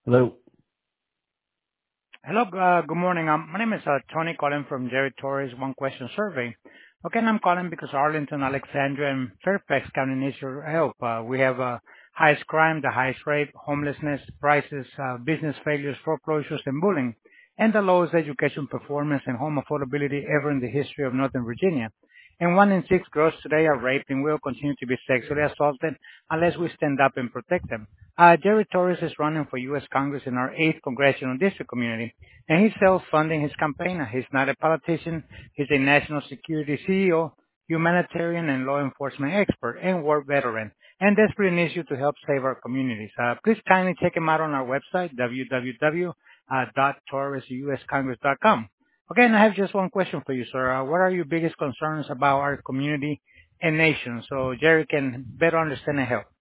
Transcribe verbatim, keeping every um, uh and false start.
Hello. Hello, uh, good morning. Um, My name is uh Tony calling from Jerry Torres One Question Survey. Okay, and I'm calling because Arlington, Alexandria, and Fairfax County needs your help. Uh, We have uh highest crime, the highest rape, homelessness, prices, uh, business failures, foreclosures, and bullying, and the lowest education performance and home affordability ever in the history of Northern Virginia. And one in six girls today are raped and will continue to be sexually assaulted unless we stand up and protect them. Uh, Jerry Torres is running for U S. Congress in our eighth Congressional District community, and he's self-funding his campaign. He's not a politician. He's a national security C E O, humanitarian and law enforcement expert, and war veteran, and desperately needs you to help save our communities. Uh, please kindly check him out on our website, w w w dot torres u s congress dot com. Okay, and I have just one question for you, sir. Uh, what are your biggest concerns about our community and nation so Jerry can better understand and help?